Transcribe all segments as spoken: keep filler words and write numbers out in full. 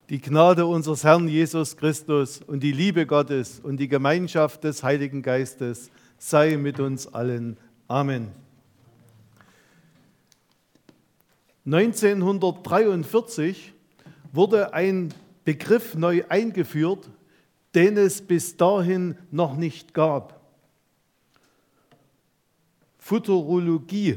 Die Gnade unseres Herrn Jesus Christus und die Liebe Gottes und die Gemeinschaft des Heiligen Geistes sei mit uns allen. Amen. neunzehnhundertdreiundvierzig wurde ein Begriff neu eingeführt, den es bis dahin noch nicht gab. Futurologie.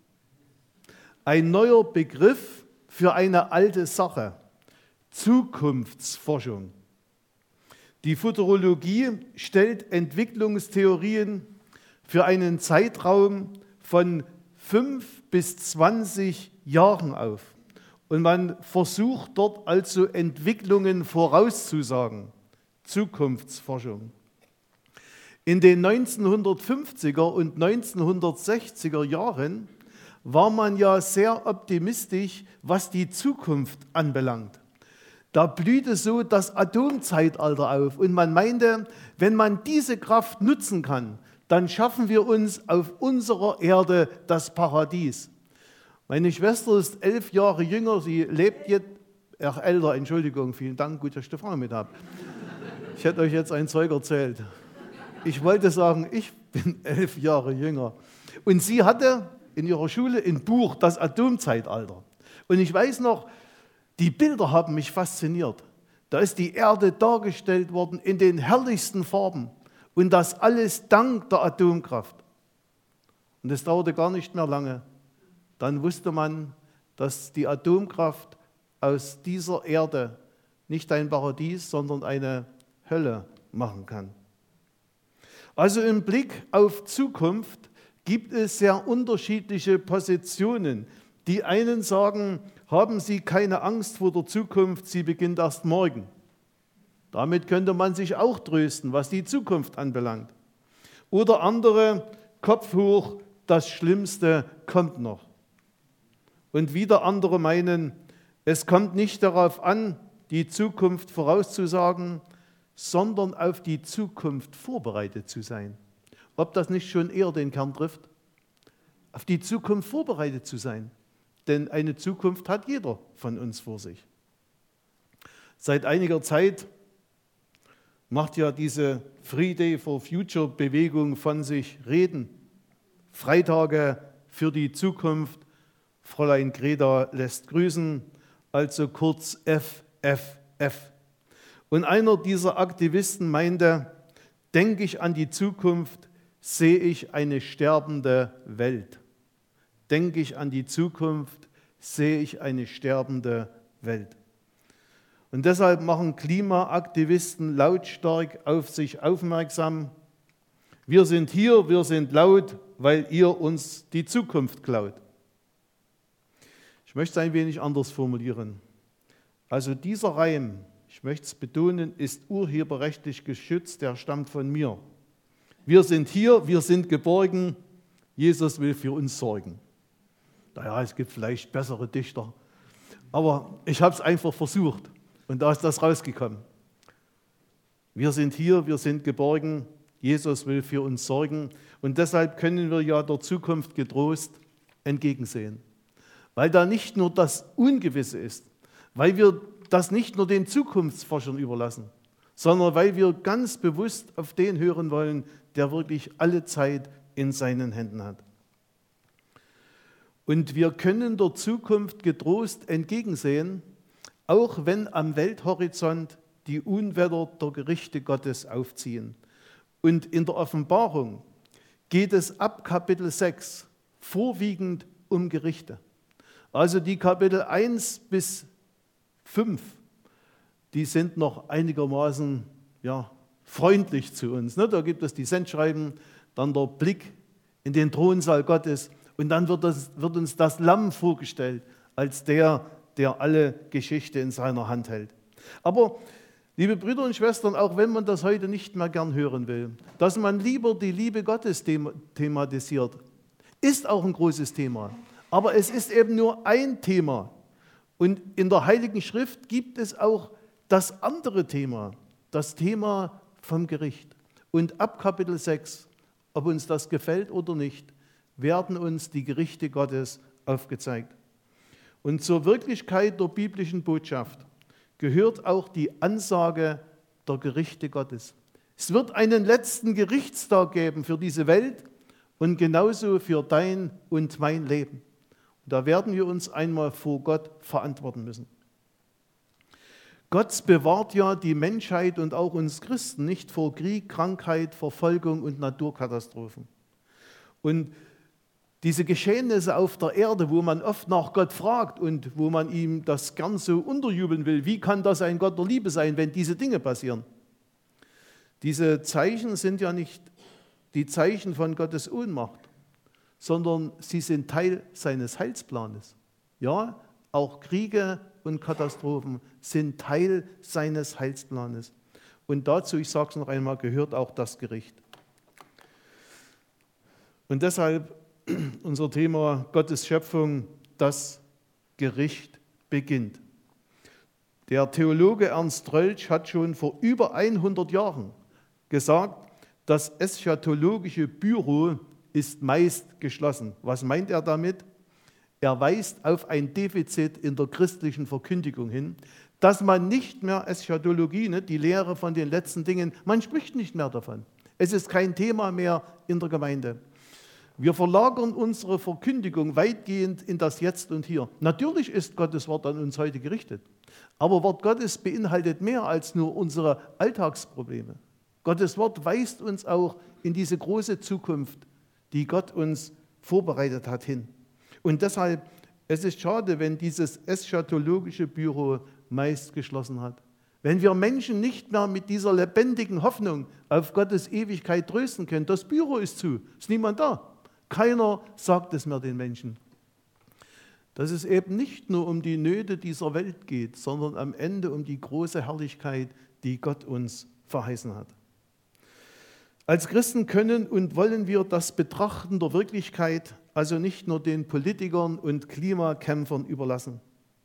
Ein neuer Begriff für eine alte Sache. Zukunftsforschung. Die Futurologie stellt Entwicklungstheorien für einen Zeitraum von fünf bis zwanzig Jahren auf. Und man versucht dort also Entwicklungen vorauszusagen. Zukunftsforschung. In den neunzehnhundertfünfziger und neunzehnhundertsechziger Jahren war man ja sehr optimistisch, was die Zukunft anbelangt. Da blühte so das Atomzeitalter auf und man meinte, wenn man diese Kraft nutzen kann, dann schaffen wir uns auf unserer Erde das Paradies. Meine Schwester ist elf Jahre jünger, sie lebt jetzt, ach älter, Entschuldigung, vielen Dank, gut, dass ich die Frage mit habe. Ich hätte euch jetzt ein Zeug erzählt. Ich wollte sagen, ich bin elf Jahre jünger. Und sie hatte in ihrer Schule ein Buch, das Atomzeitalter. Und ich weiß noch, die Bilder haben mich fasziniert. Da ist die Erde dargestellt worden in den herrlichsten Farben. Und das alles dank der Atomkraft. Und es dauerte gar nicht mehr lange. Dann wusste man, dass die Atomkraft aus dieser Erde nicht ein Paradies, sondern eine Hölle machen kann. Also im Blick auf Zukunft gibt es sehr unterschiedliche Positionen. Die einen sagen, haben Sie keine Angst vor der Zukunft, sie beginnt erst morgen. Damit könnte man sich auch trösten, was die Zukunft anbelangt. Oder andere, Kopf hoch, das Schlimmste kommt noch. Und wieder andere meinen, es kommt nicht darauf an, die Zukunft vorauszusagen, sondern auf die Zukunft vorbereitet zu sein. Ob das nicht schon eher den Kern trifft? Auf die Zukunft vorbereitet zu sein. Denn eine Zukunft hat jeder von uns vor sich. Seit einiger Zeit macht ja diese Friday for Future Bewegung von sich reden. Freitage für die Zukunft. Fräulein Greta lässt grüßen, also kurz F F F. Und einer dieser Aktivisten meinte, denke ich an die Zukunft, sehe ich eine sterbende Welt. Denke ich an die Zukunft, sehe ich eine sterbende Welt. Und deshalb machen Klimaaktivisten lautstark auf sich aufmerksam. Wir sind hier, wir sind laut, weil ihr uns die Zukunft klaut. Ich möchte es ein wenig anders formulieren. Also dieser Reim, ich möchte es betonen, ist urheberrechtlich geschützt, der stammt von mir. Wir sind hier, wir sind geborgen, Jesus will für uns sorgen. Naja, es gibt vielleicht bessere Dichter, aber ich habe es einfach versucht und da ist das rausgekommen. Wir sind hier, wir sind geborgen, Jesus will für uns sorgen und deshalb können wir ja der Zukunft getrost entgegensehen. Weil da nicht nur das Ungewisse ist, weil wir das nicht nur den Zukunftsforschern überlassen, sondern weil wir ganz bewusst auf den hören wollen, der wirklich alle Zeit in seinen Händen hat. Und wir können der Zukunft getrost entgegensehen, auch wenn am Welthorizont die Unwetter der Gerichte Gottes aufziehen. Und in der Offenbarung geht es ab Kapitel sechs vorwiegend um Gerichte. Also die Kapitel eins bis fünf, die sind noch einigermaßen ja, freundlich zu uns. Ne? Da gibt es die Sendschreiben, dann der Blick in den Thronsaal Gottes und dann wird, das, wird uns das Lamm vorgestellt als der, der alle Geschichte in seiner Hand hält. Aber, liebe Brüder und Schwestern, auch wenn man das heute nicht mehr gern hören will, dass man lieber die Liebe Gottes thematisiert, ist auch ein großes Thema. Aber es ist eben nur ein Thema. Und in der Heiligen Schrift gibt es auch das andere Thema, das Thema vom Gericht. Und ab Kapitel sechs, ob uns das gefällt oder nicht, werden uns die Gerichte Gottes aufgezeigt. Und zur Wirklichkeit der biblischen Botschaft gehört auch die Ansage der Gerichte Gottes. Es wird einen letzten Gerichtstag geben für diese Welt und genauso für dein und mein Leben. Und da werden wir uns einmal vor Gott verantworten müssen. Gott bewahrt ja die Menschheit und auch uns Christen nicht vor Krieg, Krankheit, Verfolgung und Naturkatastrophen. Und diese Geschehnisse auf der Erde, wo man oft nach Gott fragt und wo man ihm das gern so unterjubeln will, wie kann das ein Gott der Liebe sein, wenn diese Dinge passieren? Diese Zeichen sind ja nicht die Zeichen von Gottes Ohnmacht, sondern sie sind Teil seines Heilsplanes. Ja, auch Kriege und Katastrophen sind Teil seines Heilsplanes. Und dazu, ich sage es noch einmal, gehört auch das Gericht. Und deshalb unser Thema Gottes Schöpfung, das Gericht beginnt. Der Theologe Ernst Röltsch hat schon vor über hundert Jahren gesagt, das eschatologische Büro ist meist geschlossen. Was meint er damit? Er weist auf ein Defizit in der christlichen Verkündigung hin, dass man nicht mehr Eschatologie, ne, die Lehre von den letzten Dingen, man spricht nicht mehr davon. Es ist kein Thema mehr in der Gemeinde. Wir verlagern unsere Verkündigung weitgehend in das Jetzt und Hier. Natürlich ist Gottes Wort an uns heute gerichtet, aber Wort Gottes beinhaltet mehr als nur unsere Alltagsprobleme. Gottes Wort weist uns auch in diese große Zukunft, die Gott uns vorbereitet hat, hin. Und deshalb, es ist schade, wenn dieses eschatologische Büro meist geschlossen hat. Wenn wir Menschen nicht mehr mit dieser lebendigen Hoffnung auf Gottes Ewigkeit trösten können, das Büro ist zu, ist niemand da. Keiner sagt es mehr den Menschen. Dass es eben nicht nur um die Nöte dieser Welt geht, sondern am Ende um die große Herrlichkeit, die Gott uns verheißen hat. Als Christen können und wollen wir das Betrachten der Wirklichkeit also nicht nur den Politikern und Klimakämpfern überlassen.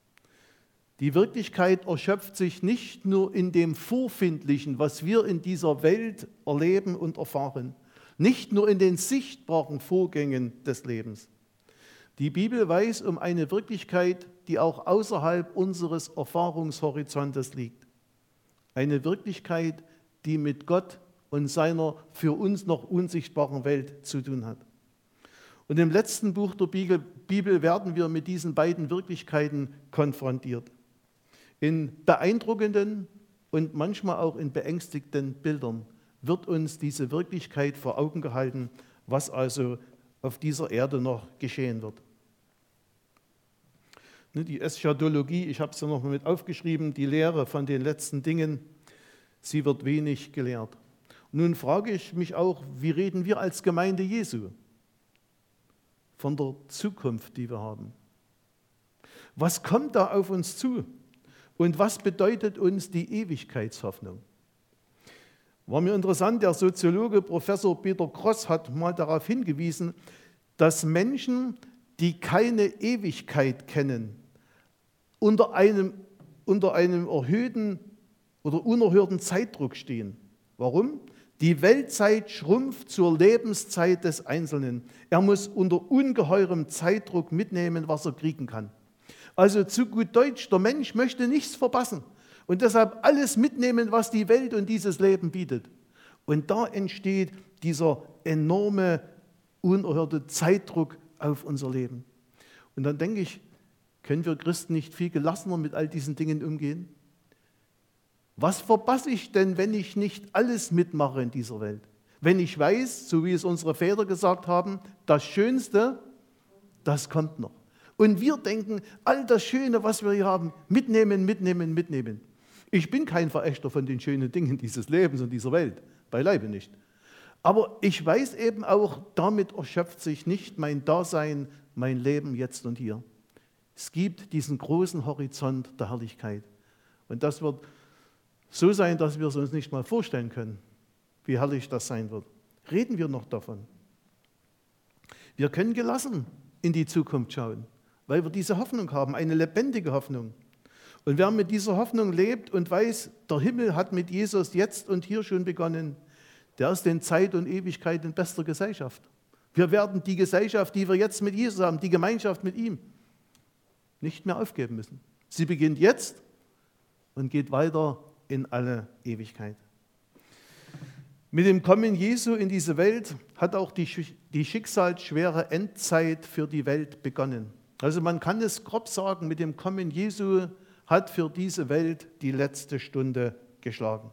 Die Wirklichkeit erschöpft sich nicht nur in dem Vorfindlichen, was wir in dieser Welt erleben und erfahren, nicht nur in den sichtbaren Vorgängen des Lebens. Die Bibel weiß um eine Wirklichkeit, die auch außerhalb unseres Erfahrungshorizontes liegt. Eine Wirklichkeit, die mit Gott und seiner für uns noch unsichtbaren Welt zu tun hat. Und im letzten Buch der Bibel werden wir mit diesen beiden Wirklichkeiten konfrontiert. In beeindruckenden und manchmal auch in beängstigenden Bildern wird uns diese Wirklichkeit vor Augen gehalten, was also auf dieser Erde noch geschehen wird. Die Eschatologie, ich habe es ja noch mal mit aufgeschrieben, die Lehre von den letzten Dingen, sie wird wenig gelehrt. Nun frage ich mich auch, wie reden wir als Gemeinde Jesu von der Zukunft, die wir haben? Was kommt da auf uns zu? Und was bedeutet uns die Ewigkeitshoffnung? War mir interessant, der Soziologe Professor Peter Gross hat mal darauf hingewiesen, dass Menschen, die keine Ewigkeit kennen, unter einem, unter einem erhöhten oder unerhörten Zeitdruck stehen. Warum? Die Weltzeit schrumpft zur Lebenszeit des Einzelnen. Er muss unter ungeheurem Zeitdruck mitnehmen, was er kriegen kann. Also zu gut Deutsch, der Mensch möchte nichts verpassen und deshalb alles mitnehmen, was die Welt und dieses Leben bietet. Und da entsteht dieser enorme, unerhörte Zeitdruck auf unser Leben. Und dann denke ich, können wir Christen nicht viel gelassener mit all diesen Dingen umgehen? Was verpasse ich denn, wenn ich nicht alles mitmache in dieser Welt? Wenn ich weiß, so wie es unsere Väter gesagt haben, das Schönste, das kommt noch. Und wir denken, all das Schöne, was wir hier haben, mitnehmen, mitnehmen, mitnehmen. Ich bin kein Verächter von den schönen Dingen dieses Lebens und dieser Welt, beileibe nicht. Aber ich weiß eben auch, damit erschöpft sich nicht mein Dasein, mein Leben jetzt und hier. Es gibt diesen großen Horizont der Herrlichkeit. Und das wird so sein, dass wir es uns nicht mal vorstellen können, wie herrlich das sein wird. Reden wir noch davon. Wir können gelassen in die Zukunft schauen, weil wir diese Hoffnung haben, eine lebendige Hoffnung. Und wer mit dieser Hoffnung lebt und weiß, der Himmel hat mit Jesus jetzt und hier schon begonnen, der ist in Zeit und Ewigkeit in bester Gesellschaft. Wir werden die Gesellschaft, die wir jetzt mit Jesus haben, die Gemeinschaft mit ihm, nicht mehr aufgeben müssen. Sie beginnt jetzt und geht weiter in alle Ewigkeit. Mit dem Kommen Jesu in diese Welt hat auch die, die schicksalsschwere Endzeit für die Welt begonnen. Also man kann es grob sagen, mit dem Kommen Jesu hat für diese Welt die letzte Stunde geschlagen.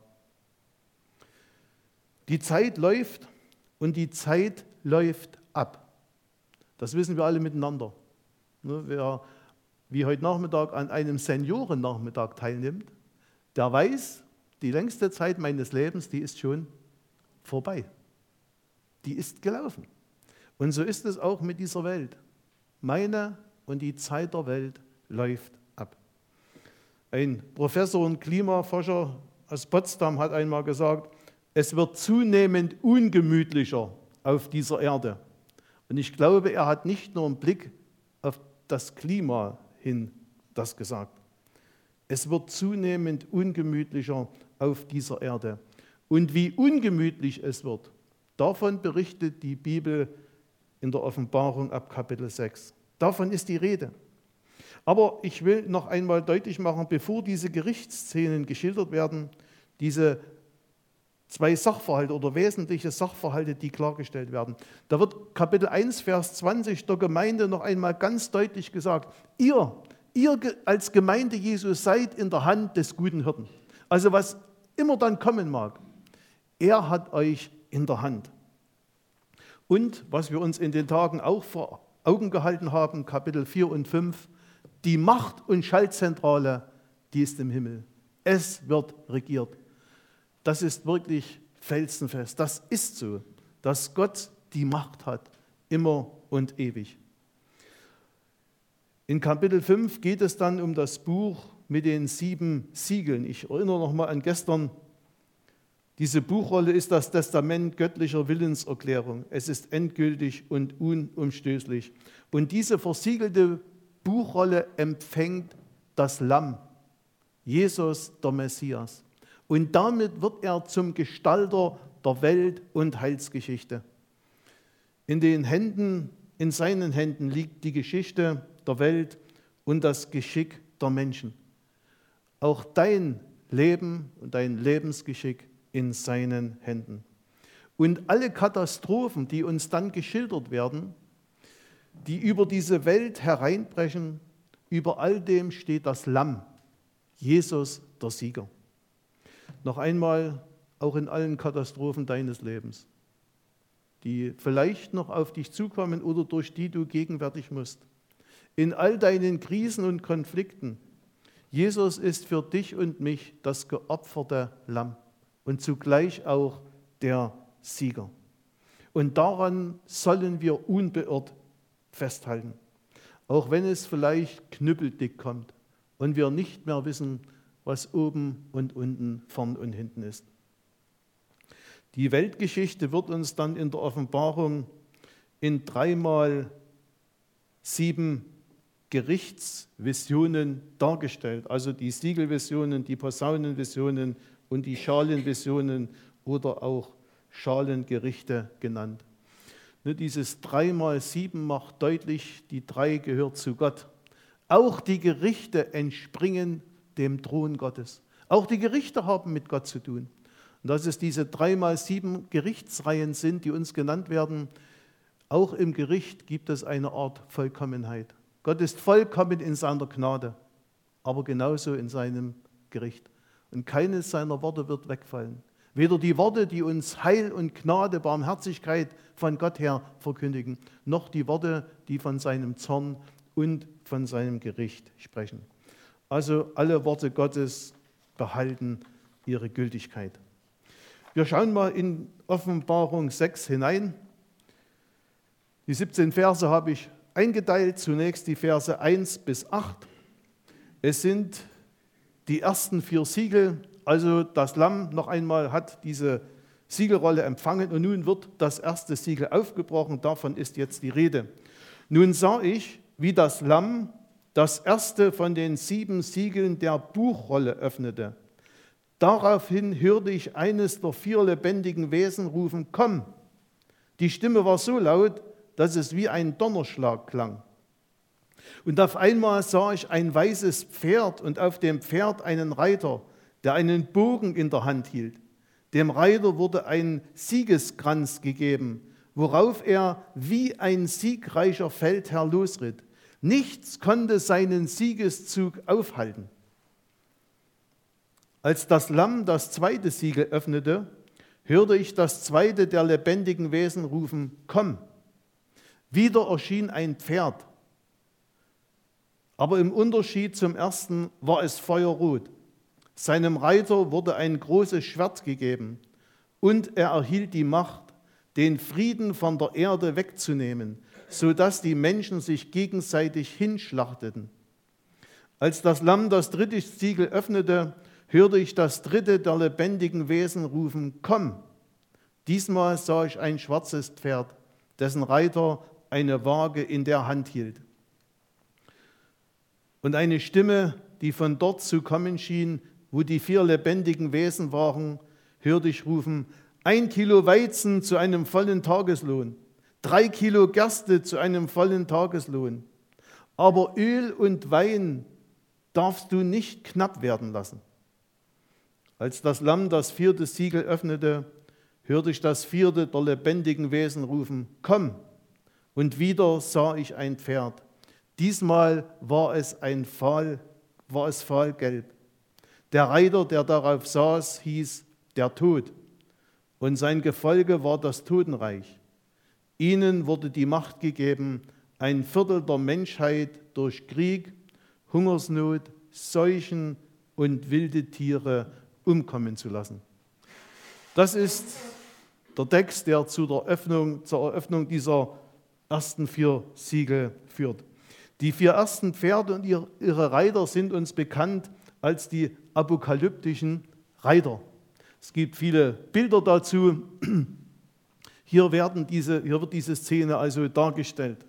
Die Zeit läuft und die Zeit läuft ab. Das wissen wir alle miteinander. Wer wie heute Nachmittag an einem Seniorennachmittag teilnimmt, der weiß, die längste Zeit meines Lebens, die ist schon vorbei. Die ist gelaufen. Und so ist es auch mit dieser Welt. Meine und die Zeit der Welt läuft ab. Ein Professor und Klimaforscher aus Potsdam hat einmal gesagt, es wird zunehmend ungemütlicher auf dieser Erde. Und ich glaube, er hat nicht nur einen Blick auf das Klima hin das gesagt. Es wird zunehmend ungemütlicher auf dieser Erde. Und wie ungemütlich es wird, davon berichtet die Bibel in der Offenbarung ab Kapitel sechs. Davon ist die Rede. Aber ich will noch einmal deutlich machen, bevor diese Gerichtsszenen geschildert werden, diese zwei Sachverhalte oder wesentliche Sachverhalte, die klargestellt werden. Da wird Kapitel eins, Vers zwanzig der Gemeinde noch einmal ganz deutlich gesagt, ihr, ihr als Gemeinde Jesu seid in der Hand des guten Hirten. Also was immer dann kommen mag, er hat euch in der Hand. Und was wir uns in den Tagen auch vor Augen gehalten haben, Kapitel vier und fünf, die Macht- und Schaltzentrale, die ist im Himmel. Es wird regiert. Das ist wirklich felsenfest. Das ist so, dass Gott die Macht hat, immer und ewig. In Kapitel fünf geht es dann um das Buch mit den sieben Siegeln. Ich erinnere noch mal an gestern. Diese Buchrolle ist das Testament göttlicher Willenserklärung. Es ist endgültig und unumstößlich. Und diese versiegelte Buchrolle empfängt das Lamm, Jesus, der Messias. Und damit wird er zum Gestalter der Welt- und Heilsgeschichte. In den Händen, in seinen Händen liegt die Geschichte der Welt und das Geschick der Menschen. Auch dein Leben und dein Lebensgeschick in seinen Händen. Und alle Katastrophen, die uns dann geschildert werden, die über diese Welt hereinbrechen, über all dem steht das Lamm, Jesus, der Sieger. Noch einmal, auch in allen Katastrophen deines Lebens, die vielleicht noch auf dich zukommen oder durch die du gegenwärtig musst. In all deinen Krisen und Konflikten, Jesus ist für dich und mich das geopferte Lamm und zugleich auch der Sieger. Und daran sollen wir unbeirrt festhalten, auch wenn es vielleicht knüppeldick kommt und wir nicht mehr wissen, was oben und unten, vorn und hinten ist. Die Weltgeschichte wird uns dann in der Offenbarung in dreimal sieben Gerichtsvisionen dargestellt, also die Siegelvisionen, die Posaunenvisionen und die Schalenvisionen oder auch Schalengerichte genannt. Nur dieses dreimal sieben macht deutlich, die drei gehört zu Gott. Auch die Gerichte entspringen dem Thron Gottes. Auch die Gerichte haben mit Gott zu tun. Und dass es diese dreimal sieben Gerichtsreihen sind, die uns genannt werden, auch im Gericht gibt es eine Art Vollkommenheit. Gott ist vollkommen in seiner Gnade, aber genauso in seinem Gericht. Und keines seiner Worte wird wegfallen. Weder die Worte, die uns Heil und Gnade, Barmherzigkeit von Gott her verkündigen, noch die Worte, die von seinem Zorn und von seinem Gericht sprechen. Also alle Worte Gottes behalten ihre Gültigkeit. Wir schauen mal in Offenbarung sechs hinein. Die siebzehn Verse habe ich eingeteilt. Zunächst die Verse eins bis acht. Es sind die ersten vier Siegel, also das Lamm noch einmal hat diese Siegelrolle empfangen und nun wird das erste Siegel aufgebrochen, davon ist jetzt die Rede. Nun sah ich, wie das Lamm das erste von den sieben Siegeln der Buchrolle öffnete. Daraufhin hörte ich eines der vier lebendigen Wesen rufen, komm. Die Stimme war so laut, dass es wie ein Donnerschlag klang. Und auf einmal sah ich ein weißes Pferd und auf dem Pferd einen Reiter, der einen Bogen in der Hand hielt. Dem Reiter wurde ein Siegeskranz gegeben, worauf er wie ein siegreicher Feldherr losritt. Nichts konnte seinen Siegeszug aufhalten. Als das Lamm das zweite Siegel öffnete, hörte ich das zweite der lebendigen Wesen rufen, komm. Wieder erschien ein Pferd, aber im Unterschied zum ersten war es feuerrot. Seinem Reiter wurde ein großes Schwert gegeben und er erhielt die Macht, den Frieden von der Erde wegzunehmen, sodass die Menschen sich gegenseitig hinschlachteten. Als das Lamm das dritte Siegel öffnete, hörte ich das dritte der lebendigen Wesen rufen, komm. Diesmal sah ich ein schwarzes Pferd, dessen Reiter eine Waage in der Hand hielt. Und eine Stimme, die von dort zu kommen schien, wo die vier lebendigen Wesen waren, hörte ich rufen, ein Kilo Weizen zu einem vollen Tageslohn, drei Kilo Gerste zu einem vollen Tageslohn. Aber Öl und Wein darfst du nicht knapp werden lassen. Als das Lamm das vierte Siegel öffnete, hörte ich das vierte der lebendigen Wesen rufen, komm. Und wieder sah ich ein Pferd. Diesmal war es ein fahl, war es fahlgelb. Der Reiter, der darauf saß, hieß der Tod. Und sein Gefolge war das Totenreich. Ihnen wurde die Macht gegeben, ein Viertel der Menschheit durch Krieg, Hungersnot, Seuchen und wilde Tiere umkommen zu lassen. Das ist der Text, der zu der Öffnung, zur Eröffnung dieser ersten vier Siegel führt. Die vier ersten Pferde und ihre Reiter sind uns bekannt als die apokalyptischen Reiter. Es gibt viele Bilder dazu. Hier, werden diese, hier wird diese Szene also dargestellt.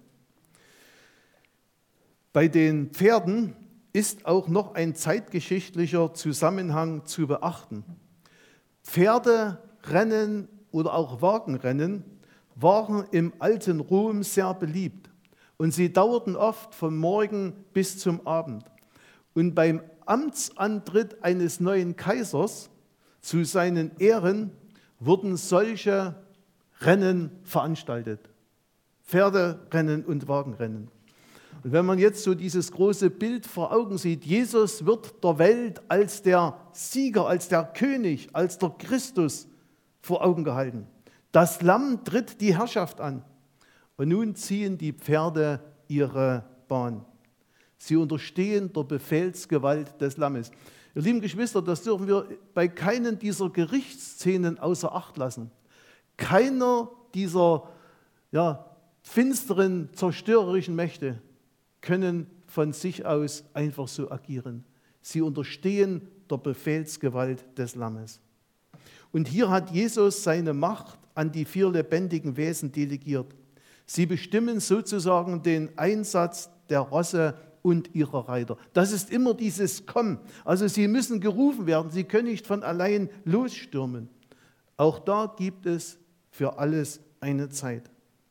Bei den Pferden ist auch noch ein zeitgeschichtlicher Zusammenhang zu beachten. Pferderennen oder auch Wagenrennen waren im alten Rom sehr beliebt und sie dauerten oft vom Morgen bis zum Abend. Und beim Amtsantritt eines neuen Kaisers zu seinen Ehren wurden solche Rennen veranstaltet. Pferderennen und Wagenrennen. Und wenn man jetzt so dieses große Bild vor Augen sieht, Jesus wird der Welt als der Sieger, als der König, als der Christus vor Augen gehalten. Das Lamm tritt die Herrschaft an und nun ziehen die Pferde ihre Bahn. Sie unterstehen der Befehlsgewalt des Lammes. Ihr lieben Geschwister, das dürfen wir bei keinen dieser Gerichtsszenen außer Acht lassen. Keiner dieser ja, finsteren, zerstörerischen Mächte können von sich aus einfach so agieren. Sie unterstehen der Befehlsgewalt des Lammes. Und hier hat Jesus seine Macht an die vier lebendigen Wesen delegiert. Sie bestimmen sozusagen den Einsatz der Rosse und ihrer Reiter. Das ist immer dieses Komm. Also sie müssen gerufen werden, sie können nicht von allein losstürmen. Auch da gibt es für alles eine Zeit.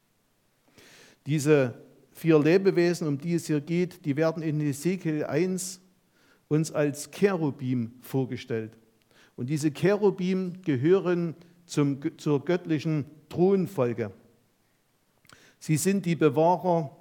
Diese vier Lebewesen, um die es hier geht, die werden in Hesekiel eins uns als Cherubim vorgestellt. Und diese Cherubim gehören zum, zur göttlichen Thronfolge. Sie sind die Bewahrer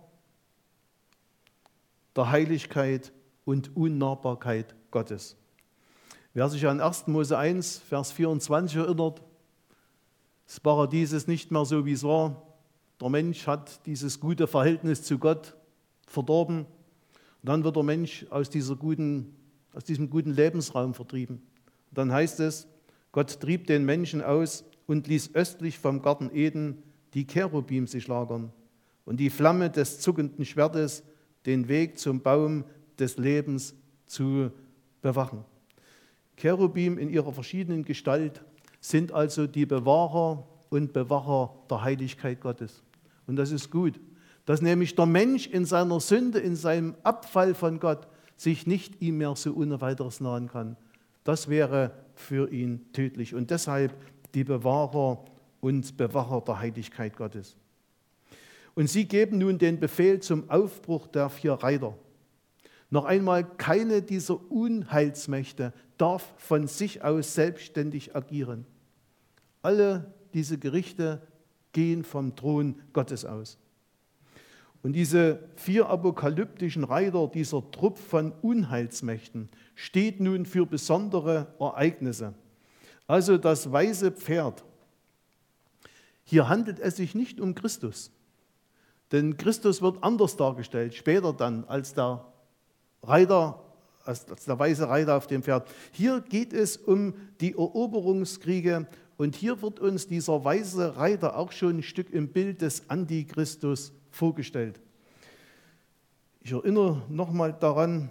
der Heiligkeit und Unnahbarkeit Gottes. Wer sich an ersten Mose eins, Vers vierundzwanzig erinnert, das Paradies ist nicht mehr so, wie es war. Der Mensch hat dieses gute Verhältnis zu Gott verdorben. Und dann wird der Mensch aus, dieser guten, aus diesem guten Lebensraum vertrieben. Und dann heißt es, Gott trieb den Menschen aus und ließ östlich vom Garten Eden die Cherubim sich lagern und die Flamme des zuckenden Schwertes den Weg zum Baum des Lebens zu bewachen. Cherubim in ihrer verschiedenen Gestalt sind also die Bewahrer und Bewacher der Heiligkeit Gottes. Und das ist gut, dass nämlich der Mensch in seiner Sünde, in seinem Abfall von Gott, sich nicht ihm mehr so ohne weiteres nahen kann. Das wäre für ihn tödlich. Und deshalb die Bewahrer und Bewacher der Heiligkeit Gottes. Und sie geben nun den Befehl zum Aufbruch der vier Reiter. Noch einmal, keine dieser Unheilsmächte darf von sich aus selbstständig agieren. Alle diese Gerichte gehen vom Thron Gottes aus. Und diese vier apokalyptischen Reiter, dieser Trupp von Unheilsmächten, steht nun für besondere Ereignisse. Also das weiße Pferd. Hier handelt es sich nicht um Christus, denn Christus wird anders dargestellt, später dann als der Reiter, als der weiße Reiter auf dem Pferd. Hier geht es um die Eroberungskriege und hier wird uns dieser weiße Reiter auch schon ein Stück im Bild des Antichristus vorgestellt. Ich erinnere nochmal daran,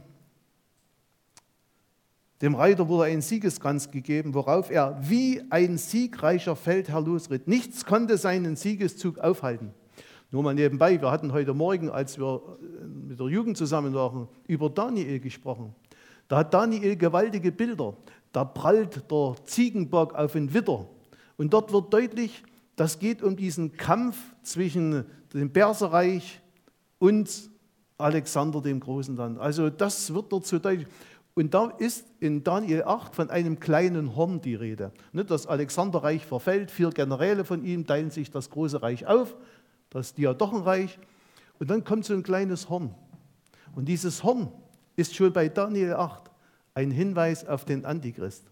dem Reiter wurde ein Siegeskranz gegeben, worauf er wie ein siegreicher Feldherr losritt. Nichts konnte seinen Siegeszug aufhalten. Nur mal nebenbei, wir hatten heute Morgen, als wir mit der Jugend zusammen waren, über Daniel gesprochen. Da hat Daniel gewaltige Bilder. Da prallt der Ziegenbock auf den Widder. Und dort wird deutlich, das geht um diesen Kampf zwischen dem Perserreich und Alexander dem Großen dann. Also das wird dort so deutlich. Und da ist in Daniel acht von einem kleinen Horn die Rede. Das Alexanderreich verfällt, vier Generäle von ihm teilen sich das große Reich auf, das Diadochenreich. Und dann kommt so ein kleines Horn. Und dieses Horn ist schon bei Daniel acht ein Hinweis auf den Antichrist.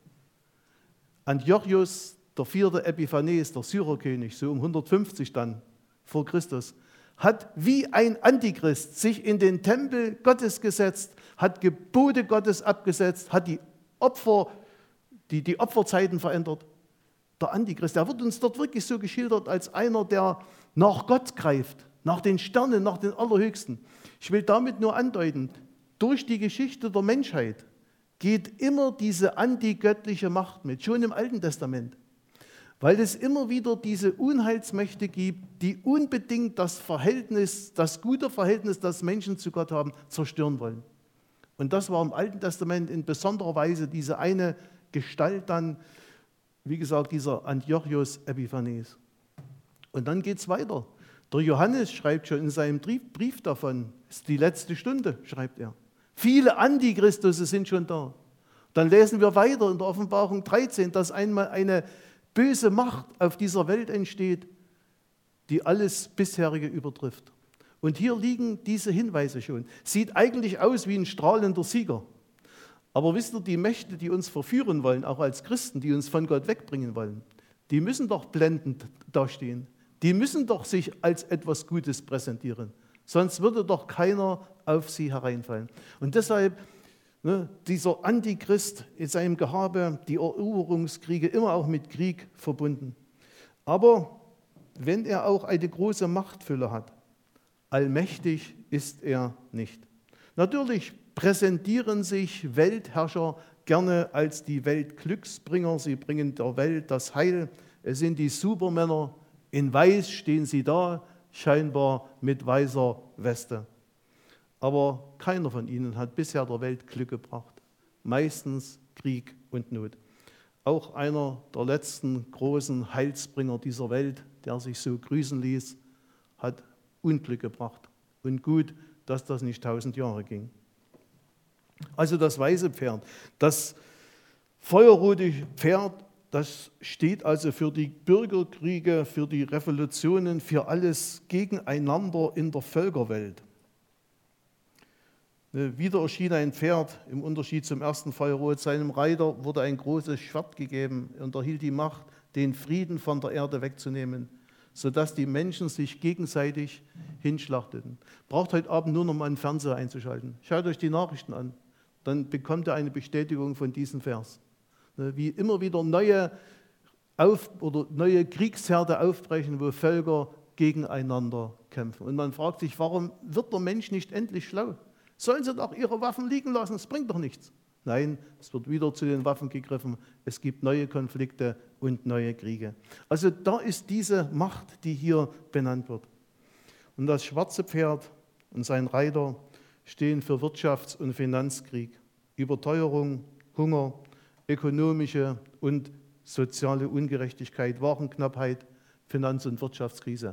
Antiochus, der vierte Epiphanes, der Syrerkönig, so um hundertfünfzig dann vor Christus, hat wie ein Antichrist sich in den Tempel Gottes gesetzt, hat Gebote Gottes abgesetzt, hat die Opfer, die, die Opferzeiten verändert. Der Antichrist, der wird uns dort wirklich so geschildert als einer, der nach Gott greift, nach den Sternen, nach den Allerhöchsten. Ich will damit nur andeuten, durch die Geschichte der Menschheit geht immer diese antigöttliche Macht mit, schon im Alten Testament. Weil es immer wieder diese Unheilsmächte gibt, die unbedingt das Verhältnis, das gute Verhältnis, das Menschen zu Gott haben, zerstören wollen. Und das war im Alten Testament in besonderer Weise diese eine Gestalt dann, wie gesagt, dieser Antiochus Epiphanes. Und dann geht es weiter. Der Johannes schreibt schon in seinem Brief davon, es ist die letzte Stunde, schreibt er. Viele Antichristusse sind schon da. Dann lesen wir weiter in der Offenbarung dreizehn, dass einmal eine böse Macht auf dieser Welt entsteht, die alles bisherige übertrifft. Und hier liegen diese Hinweise schon. Sieht eigentlich aus wie ein strahlender Sieger. Aber wisst ihr, die Mächte, die uns verführen wollen, auch als Christen, die uns von Gott wegbringen wollen, die müssen doch blendend dastehen. Die müssen doch sich als etwas Gutes präsentieren. Sonst würde doch keiner auf sie hereinfallen. Und deshalb Ne, dieser Antichrist in seinem Gehabe, die Eroberungskriege, immer auch mit Krieg verbunden. Aber wenn er auch eine große Machtfülle hat, allmächtig ist er nicht. Natürlich präsentieren sich Weltherrscher gerne als die Weltglücksbringer. Sie bringen der Welt das Heil. Es sind die Supermänner. In Weiß stehen sie da, scheinbar mit weißer Weste. Aber keiner von ihnen hat bisher der Welt Glück gebracht. Meistens Krieg und Not. Auch einer der letzten großen Heilsbringer dieser Welt, der sich so grüßen ließ, hat Unglück gebracht. Und gut, dass das nicht tausend Jahre ging. Also das weiße Pferd, das feuerrote Pferd, das steht also für die Bürgerkriege, für die Revolutionen, für alles Gegeneinander in der Völkerwelt. Wieder erschien ein Pferd, im Unterschied zum ersten Feuerrot. Seinem Reiter wurde ein großes Schwert gegeben und erhielt die Macht, den Frieden von der Erde wegzunehmen, sodass die Menschen sich gegenseitig hinschlachteten. Braucht heute Abend nur noch mal einen Fernseher einzuschalten. Schaut euch die Nachrichten an, dann bekommt ihr eine Bestätigung von diesem Vers. Wie immer wieder neue, Auf- oder neue Kriegsherde aufbrechen, wo Völker gegeneinander kämpfen. Und man fragt sich, warum wird der Mensch nicht endlich schlau? Sollen sie doch ihre Waffen liegen lassen, es bringt doch nichts. Nein, es wird wieder zu den Waffen gegriffen, es gibt neue Konflikte und neue Kriege. Also da ist diese Macht, die hier benannt wird. Und das schwarze Pferd und sein Reiter stehen für Wirtschafts- und Finanzkrieg, Überteuerung, Hunger, ökonomische und soziale Ungerechtigkeit, Warenknappheit, Finanz- und Wirtschaftskrise.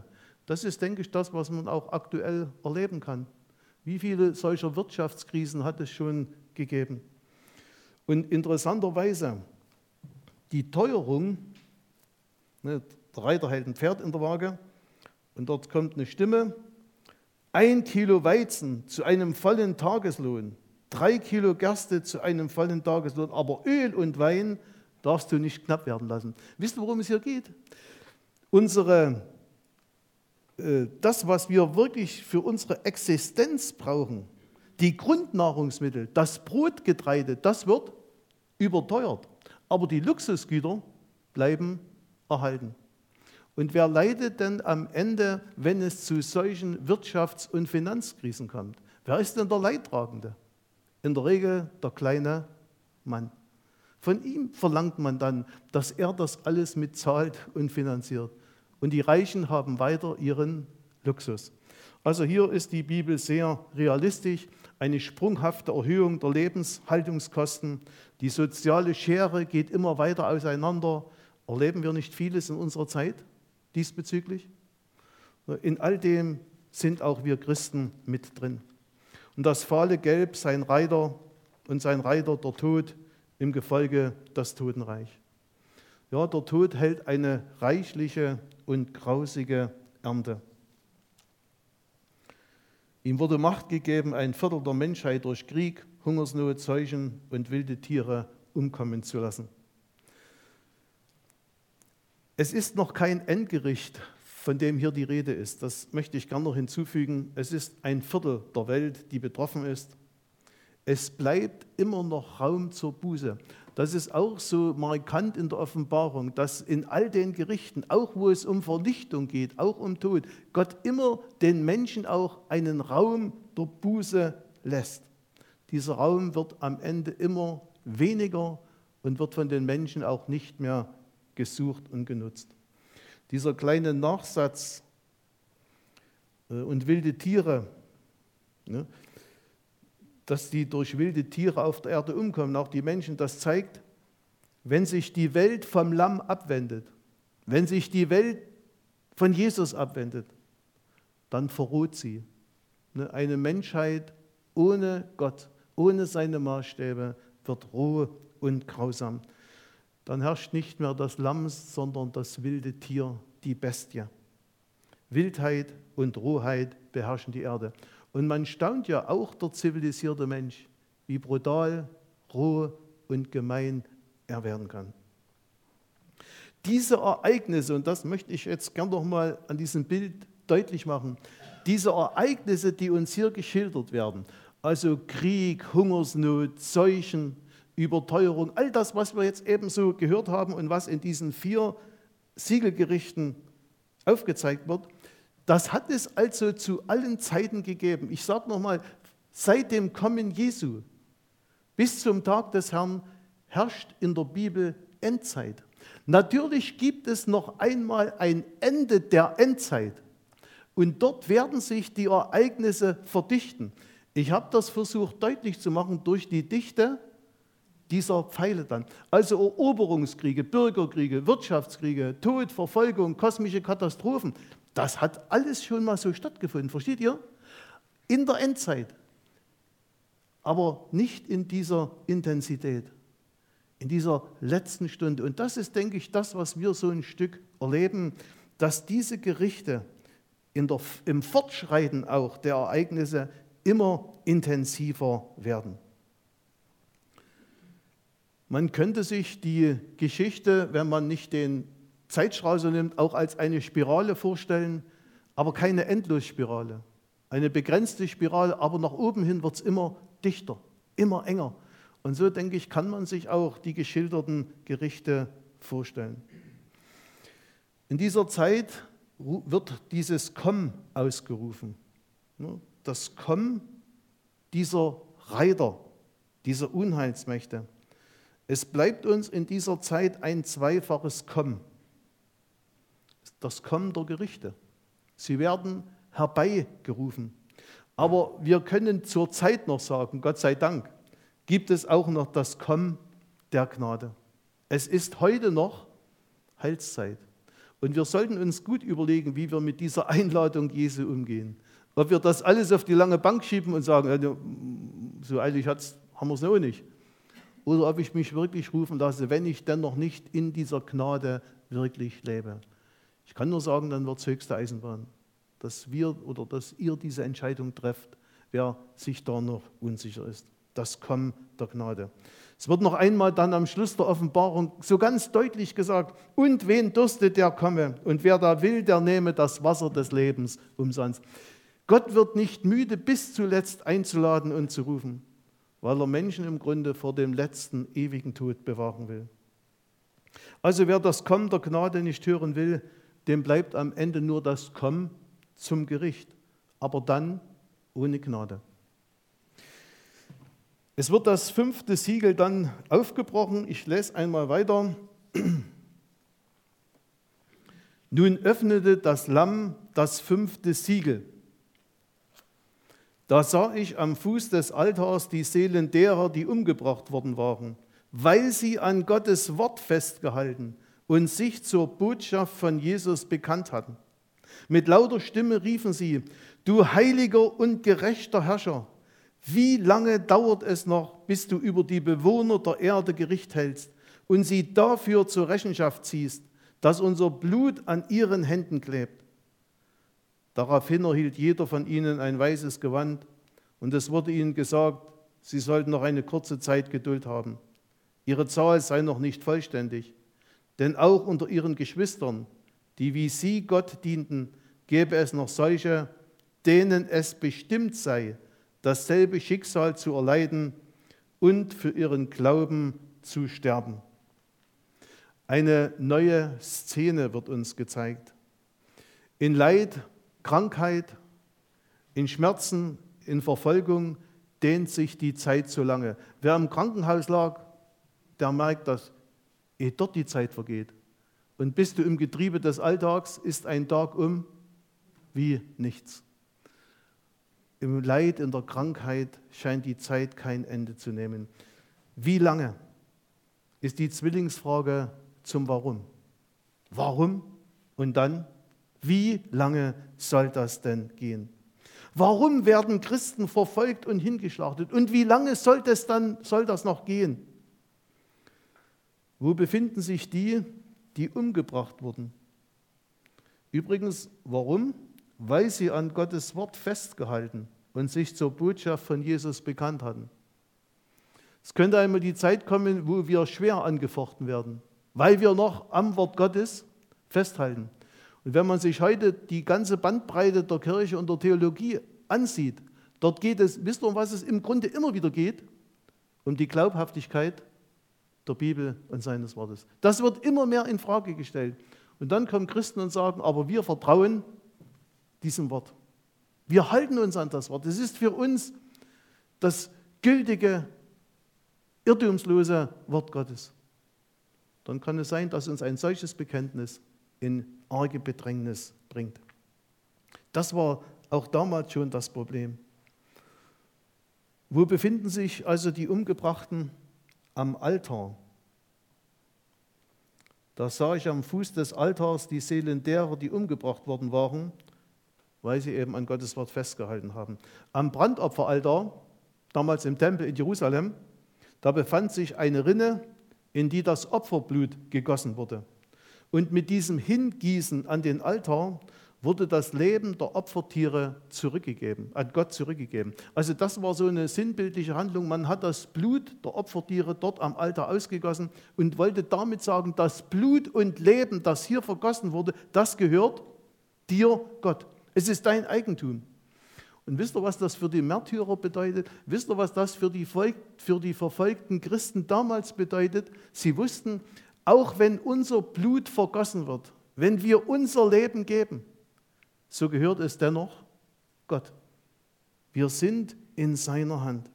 Das ist, denke ich, das, was man auch aktuell erleben kann. Wie viele solcher Wirtschaftskrisen hat es schon gegeben? Und interessanterweise, die Teuerung, ne, der Reiter hält ein Pferd in der Waage und dort kommt eine Stimme, ein Kilo Weizen zu einem vollen Tageslohn, drei Kilo Gerste zu einem vollen Tageslohn, aber Öl und Wein darfst du nicht knapp werden lassen. Wisst ihr, worum es hier geht? Unsere, äh, das, was wir wirklich für unsere Existenz brauchen, die Grundnahrungsmittel, das Brotgetreide, das wird überteuert. Aber die Luxusgüter bleiben erhalten. Und wer leidet denn am Ende, wenn es zu solchen Wirtschafts- und Finanzkrisen kommt? Wer ist denn der Leidtragende? In der Regel der kleine Mann. Von ihm verlangt man dann, dass er das alles mitzahlt und finanziert. Und die Reichen haben weiter ihren Luxus. Also hier ist die Bibel sehr realistisch. Eine sprunghafte Erhöhung der Lebenshaltungskosten. Die soziale Schere geht immer weiter auseinander. Erleben wir nicht vieles in unserer Zeit diesbezüglich? In all dem sind auch wir Christen mit drin. Und das fahle Gelb, sein Reiter und sein Reiter, der Tod, im Gefolge das Totenreich. Ja, der Tod hält eine reichliche und grausige Ernte. Ihm wurde Macht gegeben, ein Viertel der Menschheit durch Krieg, Hungersnot, Seuchen und wilde Tiere umkommen zu lassen. Es ist noch kein Endgericht, von dem hier die Rede ist. Das möchte ich gerne noch hinzufügen. Es ist ein Viertel der Welt, die betroffen ist. Es bleibt immer noch Raum zur Buße. Das ist auch so markant in der Offenbarung, dass in all den Gerichten, auch wo es um Vernichtung geht, auch um Tod, Gott immer den Menschen auch einen Raum der Buße lässt. Dieser Raum wird am Ende immer weniger und wird von den Menschen auch nicht mehr gesucht und genutzt. Dieser kleine Nachsatz äh, und wilde Tiere, ne, dass die durch wilde Tiere auf der Erde umkommen, auch die Menschen, das zeigt, wenn sich die Welt vom Lamm abwendet, wenn sich die Welt von Jesus abwendet, dann verroht sie. Eine Menschheit ohne Gott, ohne seine Maßstäbe wird roh und grausam. Dann herrscht nicht mehr das Lamm, sondern das wilde Tier, die Bestie. Wildheit und Rohheit beherrschen die Erde. Und man staunt ja auch, der zivilisierte Mensch, wie brutal, roh und gemein er werden kann. Diese Ereignisse, und das möchte ich jetzt gern noch mal an diesem Bild deutlich machen, diese Ereignisse, die uns hier geschildert werden, also Krieg, Hungersnot, Seuchen, Überteuerung, all das, was wir jetzt eben so gehört haben und was in diesen vier Siegelgerichten aufgezeigt wird, das hat es also zu allen Zeiten gegeben. Ich sage nochmal, seit dem Kommen Jesu bis zum Tag des Herrn herrscht in der Bibel Endzeit. Natürlich gibt es noch einmal ein Ende der Endzeit und dort werden sich die Ereignisse verdichten. Ich habe das versucht deutlich zu machen durch die Dichte dieser Pfeile dann. Also Eroberungskriege, Bürgerkriege, Wirtschaftskriege, Tod, Verfolgung, kosmische Katastrophen. Das hat alles schon mal so stattgefunden, versteht ihr? In der Endzeit. Aber nicht in dieser Intensität, in dieser letzten Stunde. Und das ist, denke ich, das, was wir so ein Stück erleben, dass diese Gerichte in der, im Fortschreiten auch der Ereignisse immer intensiver werden. Man könnte sich die Geschichte, wenn man nicht den Zeitstrahl nimmt, auch als eine Spirale vorstellen, aber keine Endlosspirale. Eine begrenzte Spirale, aber nach oben hin wird es immer dichter, immer enger. Und so, denke ich, kann man sich auch die geschilderten Gerichte vorstellen. In dieser Zeit wird dieses Komm ausgerufen. Das Komm dieser Reiter, dieser Unheilsmächte. Es bleibt uns in dieser Zeit ein zweifaches Kommen. Das Kommen der Gerichte. Sie werden herbeigerufen. Aber wir können zur Zeit noch sagen, Gott sei Dank, gibt es auch noch das Kommen der Gnade. Es ist heute noch Heilszeit. Und wir sollten uns gut überlegen, wie wir mit dieser Einladung Jesu umgehen. Ob wir das alles auf die lange Bank schieben und sagen, so eilig hat's, haben wir es auch nicht. Oder ob ich mich wirklich rufen lasse, wenn ich dennoch nicht in dieser Gnade wirklich lebe. Ich kann nur sagen, dann wird es höchste Eisenbahn, dass wir oder dass ihr diese Entscheidung trefft, wer sich da noch unsicher ist. Das Kommen der Gnade. Es wird noch einmal dann am Schluss der Offenbarung so ganz deutlich gesagt, und wen dürstet, der komme, und wer da will, der nehme das Wasser des Lebens umsonst. Gott wird nicht müde, bis zuletzt einzuladen und zu rufen, weil er Menschen im Grunde vor dem letzten ewigen Tod bewahren will. Also wer das Kommen der Gnade nicht hören will, dem bleibt am Ende nur das Kommen zum Gericht, aber dann ohne Gnade. Es wird das fünfte Siegel dann aufgebrochen. Ich lese einmal weiter. Nun öffnete das Lamm das fünfte Siegel. Da sah ich am Fuß des Altars die Seelen derer, die umgebracht worden waren, weil sie an Gottes Wort festgehalten und sich zur Botschaft von Jesus bekannt hatten. Mit lauter Stimme riefen sie, du heiliger und gerechter Herrscher, wie lange dauert es noch, bis du über die Bewohner der Erde Gericht hältst und sie dafür zur Rechenschaft ziehst, dass unser Blut an ihren Händen klebt? Daraufhin erhielt jeder von ihnen ein weißes Gewand und es wurde ihnen gesagt, sie sollten noch eine kurze Zeit Geduld haben. Ihre Zahl sei noch nicht vollständig, denn auch unter ihren Geschwistern, die wie sie Gott dienten, gäbe es noch solche, denen es bestimmt sei, dasselbe Schicksal zu erleiden und für ihren Glauben zu sterben. Eine neue Szene wird uns gezeigt. In Leid, Krankheit, in Schmerzen, in Verfolgung dehnt sich die Zeit so lange. Wer im Krankenhaus lag, der merkt, dass ehe dort die Zeit vergeht. Und bist du im Getriebe des Alltags, ist ein Tag um wie nichts. Im Leid, in der Krankheit scheint die Zeit kein Ende zu nehmen. Wie lange ist die Zwillingsfrage zum Warum? Warum? Und dann, wie lange soll das denn gehen? Warum werden Christen verfolgt und hingeschlachtet? Und wie lange soll das dann, soll das noch gehen? Wo befinden sich die, die umgebracht wurden? Übrigens, warum? Weil sie an Gottes Wort festgehalten und sich zur Botschaft von Jesus bekannt hatten. Es könnte einmal die Zeit kommen, wo wir schwer angefochten werden, weil wir noch am Wort Gottes festhalten. Und wenn man sich heute die ganze Bandbreite der Kirche und der Theologie ansieht, dort geht es, wisst ihr, um was es im Grunde immer wieder geht? Um die Glaubhaftigkeit der Bibel und seines Wortes. Das wird immer mehr in Frage gestellt. Und dann kommen Christen und sagen, aber wir vertrauen diesem Wort. Wir halten uns an das Wort. Es ist für uns das gültige, irrtumslose Wort Gottes. Dann kann es sein, dass uns ein solches Bekenntnis in arge Bedrängnis bringt. Das war auch damals schon das Problem. Wo befinden sich also die Umgebrachten? Am Altar. Da sah ich am Fuß des Altars die Seelen derer, die umgebracht worden waren, weil sie eben an Gottes Wort festgehalten haben. Am Brandopferaltar, damals im Tempel in Jerusalem, da befand sich eine Rinne, in die das Opferblut gegossen wurde. Und mit diesem Hingießen an den Altar wurde das Leben der Opfertiere zurückgegeben, an Gott zurückgegeben. Also das war so eine sinnbildliche Handlung. Man hat das Blut der Opfertiere dort am Altar ausgegossen und wollte damit sagen, das Blut und Leben, das hier vergossen wurde, das gehört dir, Gott. Es ist dein Eigentum. Und wisst ihr, was das für die Märtyrer bedeutet? Wisst ihr, was das für die, Volk, für die verfolgten Christen damals bedeutet? Sie wussten, auch wenn unser Blut vergossen wird, wenn wir unser Leben geben, so gehört es dennoch Gott. Wir sind in seiner Hand.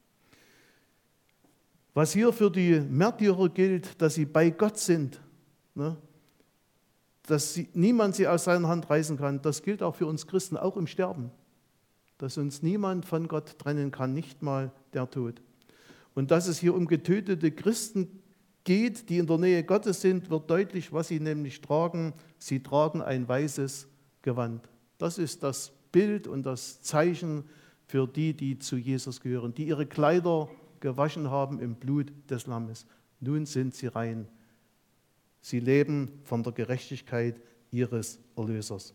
Was hier für die Märtyrer gilt, dass sie bei Gott sind, ne, dass sie, niemand sie aus seiner Hand reißen kann, das gilt auch für uns Christen, auch im Sterben. Dass uns niemand von Gott trennen kann, nicht mal der Tod. Und dass es hier um getötete Christen geht, die in der Nähe Gottes sind, wird deutlich, was sie nämlich tragen. Sie tragen ein weißes Gewand. Das ist das Bild und das Zeichen für die, die zu Jesus gehören, die ihre Kleider gewaschen haben im Blut des Lammes. Nun sind sie rein. Sie leben von der Gerechtigkeit ihres Erlösers.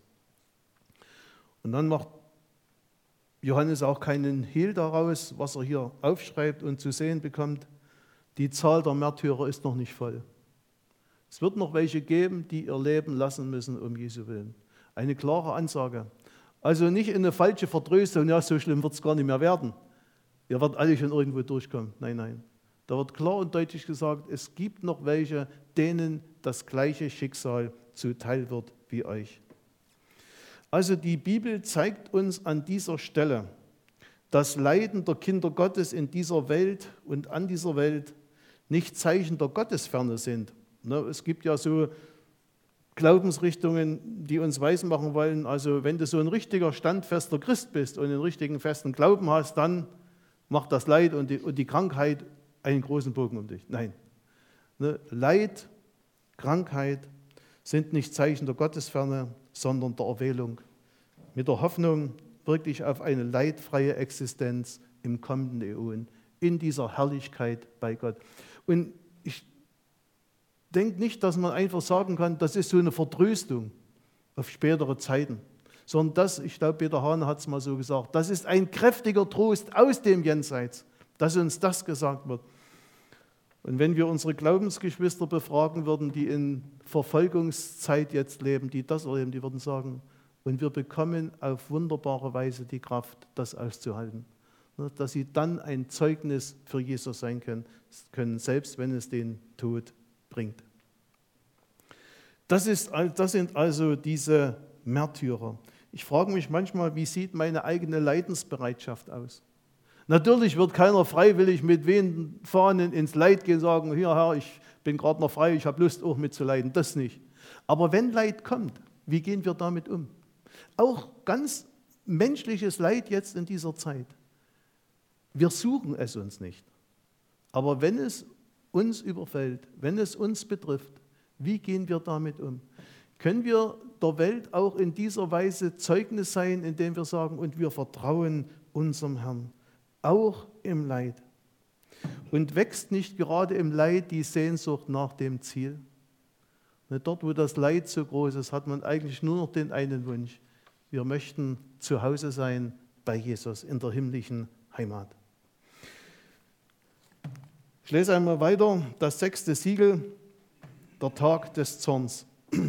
Und dann macht Johannes auch keinen Hehl daraus, was er hier aufschreibt und zu sehen bekommt. Die Zahl der Märtyrer ist noch nicht voll. Es wird noch welche geben, die ihr Leben lassen müssen um Jesu willen. Eine klare Ansage. Also nicht in eine falsche Vertröstung, ja, so schlimm wird es gar nicht mehr werden. Ihr werdet alle schon irgendwo durchkommen. Nein, nein. Da wird klar und deutlich gesagt, es gibt noch welche, denen das gleiche Schicksal zuteil wird wie euch. Also die Bibel zeigt uns an dieser Stelle, dass Leiden der Kinder Gottes in dieser Welt und an dieser Welt nicht Zeichen der Gottesferne sind. Es gibt ja so Glaubensrichtungen, die uns weismachen wollen, also wenn du so ein richtiger, standfester Christ bist und einen richtigen, festen Glauben hast, dann macht das Leid und die, und die Krankheit einen großen Bogen um dich. Nein, Leid, Krankheit sind nicht Zeichen der Gottesferne, sondern der Erwählung. Mit der Hoffnung wirklich auf eine leidfreie Existenz im kommenden Äon, in dieser Herrlichkeit bei Gott. Und ich denke nicht, dass man einfach sagen kann, das ist so eine Vertröstung auf spätere Zeiten, sondern das, ich glaube, Peter Hahn hat es mal so gesagt, das ist ein kräftiger Trost aus dem Jenseits, dass uns das gesagt wird. Und wenn wir unsere Glaubensgeschwister befragen würden, die in Verfolgungszeit jetzt leben, die das erleben, die würden sagen, und wir bekommen auf wunderbare Weise die Kraft, das auszuhalten. Dass sie dann ein Zeugnis für Jesus sein können, können selbst wenn es den Tod bringt. Das, ist, das sind also diese Märtyrer. Ich frage mich manchmal, wie sieht meine eigene Leidensbereitschaft aus? Natürlich wird keiner freiwillig mit wehenden Fahnen ins Leid gehen und sagen, hier Herr, ich bin gerade noch frei, ich habe Lust auch mitzuleiden. Das nicht. Aber wenn Leid kommt, wie gehen wir damit um? Auch ganz menschliches Leid jetzt in dieser Zeit. Wir suchen es uns nicht. Aber wenn es uns überfällt, wenn es uns betrifft, wie gehen wir damit um? Können wir der Welt auch in dieser Weise Zeugnis sein, indem wir sagen, und wir vertrauen unserem Herrn, auch im Leid? Und wächst nicht gerade im Leid die Sehnsucht nach dem Ziel? Dort, wo das Leid so groß ist, hat man eigentlich nur noch den einen Wunsch. Wir möchten zu Hause sein bei Jesus in der himmlischen Heimat. Ich lese einmal weiter, das sechste Siegel, der Tag des Zorns.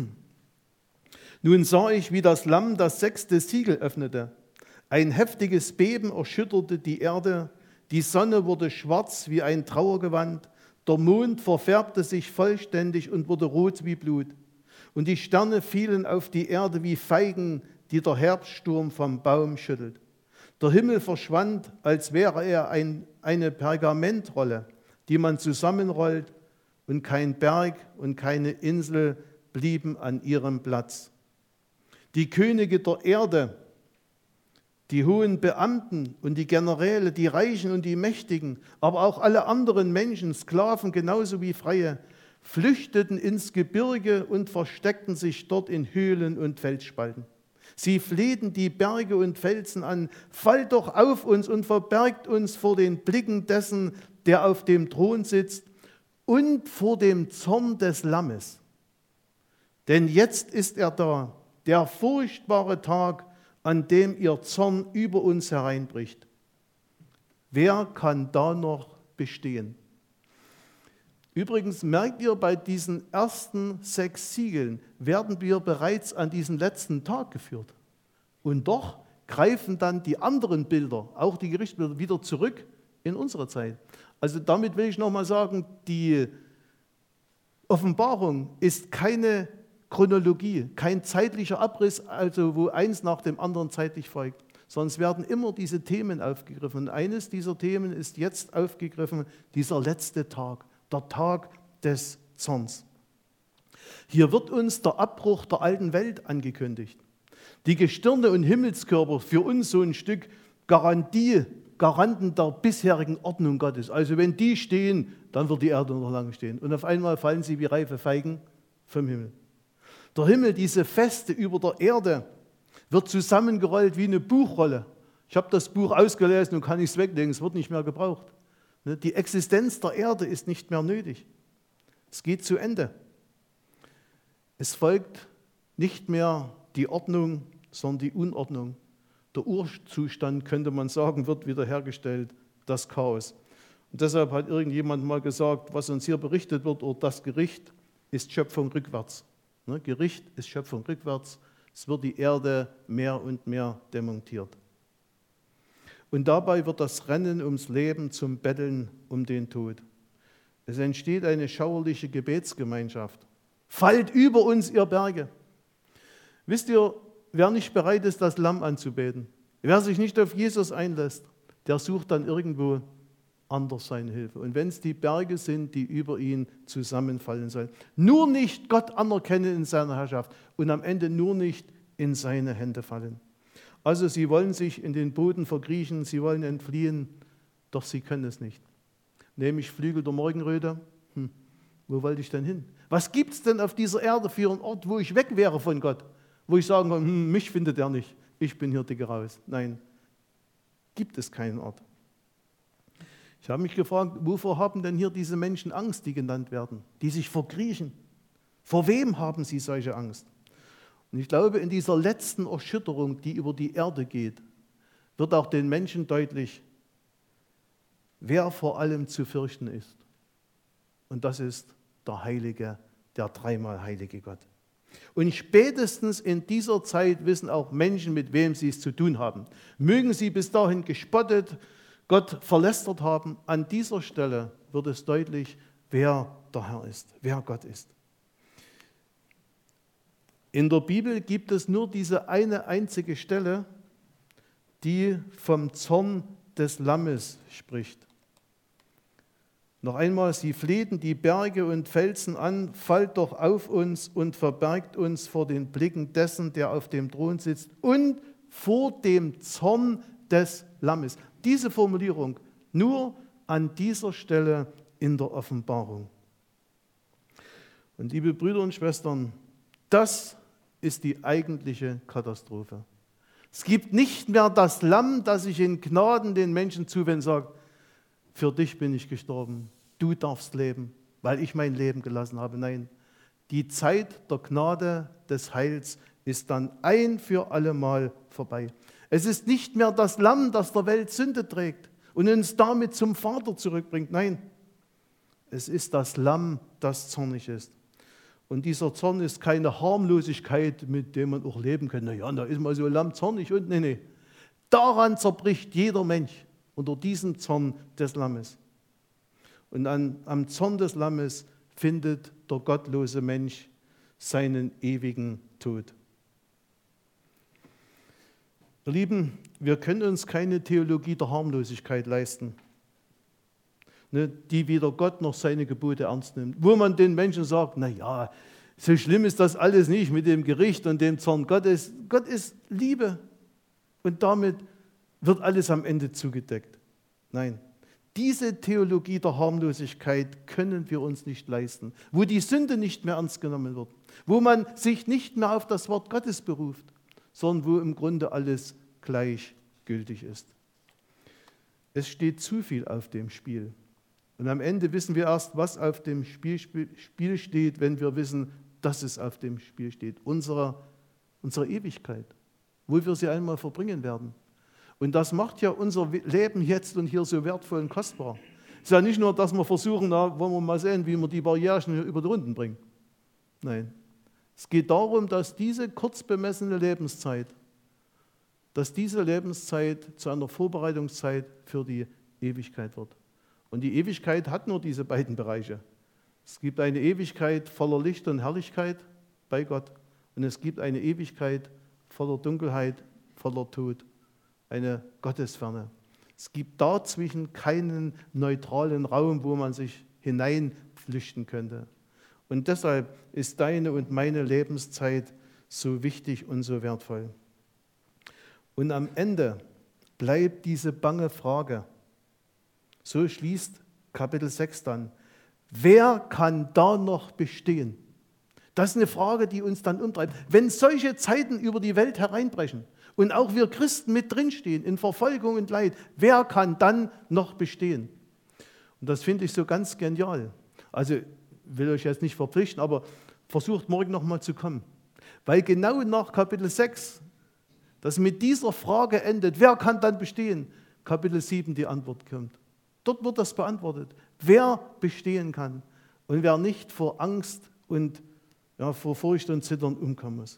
Nun sah ich, wie das Lamm das sechste Siegel öffnete. Ein heftiges Beben erschütterte die Erde, die Sonne wurde schwarz wie ein Trauergewand, der Mond verfärbte sich vollständig und wurde rot wie Blut. Und die Sterne fielen auf die Erde wie Feigen, die der Herbststurm vom Baum schüttelt. Der Himmel verschwand, als wäre er ein, eine Pergamentrolle, die man zusammenrollt, und kein Berg und keine Insel blieben an ihrem Platz. Die Könige der Erde, die hohen Beamten und die Generäle, die Reichen und die Mächtigen, aber auch alle anderen Menschen, Sklaven genauso wie Freie, flüchteten ins Gebirge und versteckten sich dort in Höhlen und Felsspalten. Sie flehten die Berge und Felsen an, fallt doch auf uns und verbergt uns vor den Blicken dessen, der auf dem Thron sitzt und vor dem Zorn des Lammes. Denn jetzt ist er da, der furchtbare Tag, an dem ihr Zorn über uns hereinbricht. Wer kann da noch bestehen? Übrigens merkt ihr, bei diesen ersten sechs Siegeln werden wir bereits an diesen letzten Tag geführt. Und doch greifen dann die anderen Bilder, auch die Gerichtsbilder, wieder zurück in unsere Zeit. Also damit will ich nochmal sagen, die Offenbarung ist keine Chronologie, kein zeitlicher Abriss, also wo eins nach dem anderen zeitlich folgt, sondern es werden immer diese Themen aufgegriffen. Und eines dieser Themen ist jetzt aufgegriffen, dieser letzte Tag. Der Tag des Zorns. Hier wird uns der Abbruch der alten Welt angekündigt. Die Gestirne und Himmelskörper, für uns so ein Stück Garantie, Garanten der bisherigen Ordnung Gottes. Also wenn die stehen, dann wird die Erde noch lange stehen. Und auf einmal fallen sie wie reife Feigen vom Himmel. Der Himmel, diese Feste über der Erde, wird zusammengerollt wie eine Buchrolle. Ich habe das Buch ausgelesen und kann es weglegen, es wird nicht mehr gebraucht. Die Existenz der Erde ist nicht mehr nötig. Es geht zu Ende. Es folgt nicht mehr die Ordnung, sondern die Unordnung. Der Urzustand, könnte man sagen, wird wiederhergestellt, das Chaos. Und deshalb hat irgendjemand mal gesagt, was uns hier berichtet wird, oder das Gericht ist Schöpfung rückwärts. Ne? Gericht ist Schöpfung rückwärts. Es wird die Erde mehr und mehr demontiert. Und dabei wird das Rennen ums Leben zum Betteln um den Tod. Es entsteht eine schauerliche Gebetsgemeinschaft. Fallt über uns, ihr Berge. Wisst ihr, wer nicht bereit ist, das Lamm anzubeten, wer sich nicht auf Jesus einlässt, der sucht dann irgendwo anders seine Hilfe. Und wenn es die Berge sind, die über ihn zusammenfallen sollen. Nur nicht Gott anerkennen in seiner Herrschaft und am Ende nur nicht in seine Hände fallen. Also sie wollen sich in den Boden verkriechen, sie wollen entfliehen, doch sie können es nicht. Nämlich Flügel der Morgenröte, hm, wo wollte ich denn hin? Was gibt es denn auf dieser Erde für einen Ort, wo ich weg wäre von Gott? Wo ich sagen kann, hm, mich findet er nicht, ich bin hier dicke raus. Nein, gibt es keinen Ort. Ich habe mich gefragt, wovor haben denn hier diese Menschen Angst, die genannt werden, die sich verkriechen? Vor wem haben sie solche Angst? Und ich glaube, in dieser letzten Erschütterung, die über die Erde geht, wird auch den Menschen deutlich, wer vor allem zu fürchten ist. Und das ist der Heilige, der dreimal heilige Gott. Und spätestens in dieser Zeit wissen auch Menschen, mit wem sie es zu tun haben. Mögen sie bis dahin gespottet, Gott verlästert haben, an dieser Stelle wird es deutlich, wer der Herr ist, wer Gott ist. In der Bibel gibt es nur diese eine einzige Stelle, die vom Zorn des Lammes spricht. Noch einmal, sie flehten die Berge und Felsen an, fallt doch auf uns und verbergt uns vor den Blicken dessen, der auf dem Thron sitzt und vor dem Zorn des Lammes. Diese Formulierung nur an dieser Stelle in der Offenbarung. Und liebe Brüder und Schwestern, das ist die eigentliche Katastrophe. Es gibt nicht mehr das Lamm, das sich in Gnaden den Menschen zuwendet und sagt, für dich bin ich gestorben, du darfst leben, weil ich mein Leben gelassen habe. Nein, die Zeit der Gnade, des Heils ist dann ein für allemal vorbei. Es ist nicht mehr das Lamm, das der Welt Sünde trägt und uns damit zum Vater zurückbringt. Nein, es ist das Lamm, das zornig ist. Und dieser Zorn ist keine Harmlosigkeit, mit der man auch leben kann. Na ja, da ist mal so ein Lamm zornig und nee, nee. Daran zerbricht jeder Mensch unter diesem Zorn des Lammes. Und an, am Zorn des Lammes findet der gottlose Mensch seinen ewigen Tod. Ihr Lieben, wir können uns keine Theologie der Harmlosigkeit leisten, ne, die weder Gott noch seine Gebote ernst nimmt. Wo man den Menschen sagt, na ja, so schlimm ist das alles nicht mit dem Gericht und dem Zorn Gottes. Gott ist Liebe und damit wird alles am Ende zugedeckt. Nein, diese Theologie der Harmlosigkeit können wir uns nicht leisten, wo die Sünde nicht mehr ernst genommen wird, wo man sich nicht mehr auf das Wort Gottes beruft, sondern wo im Grunde alles gleichgültig ist. Es steht zu viel auf dem Spiel. Und am Ende wissen wir erst, was auf dem Spiel, Spiel steht, wenn wir wissen, dass es auf dem Spiel steht. Unsere, unsere Ewigkeit, wo wir sie einmal verbringen werden. Und das macht ja unser Leben jetzt und hier so wertvoll und kostbar. Es ist ja nicht nur, dass wir versuchen, da wollen wir mal sehen, wie wir die Barrieren hier über die Runden bringen. Nein, es geht darum, dass diese kurz bemessene Lebenszeit, dass diese Lebenszeit zu einer Vorbereitungszeit für die Ewigkeit wird. Und die Ewigkeit hat nur diese beiden Bereiche. Es gibt eine Ewigkeit voller Licht und Herrlichkeit bei Gott und es gibt eine Ewigkeit voller Dunkelheit, voller Tod, eine Gottesferne. Es gibt dazwischen keinen neutralen Raum, wo man sich hineinflüchten könnte. Und deshalb ist deine und meine Lebenszeit so wichtig und so wertvoll. Und am Ende bleibt diese bange Frage. So schließt Kapitel sechs dann. Wer kann da noch bestehen? Das ist eine Frage, die uns dann umtreibt. Wenn solche Zeiten über die Welt hereinbrechen und auch wir Christen mit drinstehen in Verfolgung und Leid, wer kann dann noch bestehen? Und das finde ich so ganz genial. Also ich will euch jetzt nicht verpflichten, aber versucht morgen nochmal zu kommen. Weil genau nach Kapitel sechs, das mit dieser Frage endet, wer kann dann bestehen, Kapitel sieben die Antwort kommt. Dort wird das beantwortet, wer bestehen kann und wer nicht vor Angst und ja, vor Furcht und Zittern umkommen muss.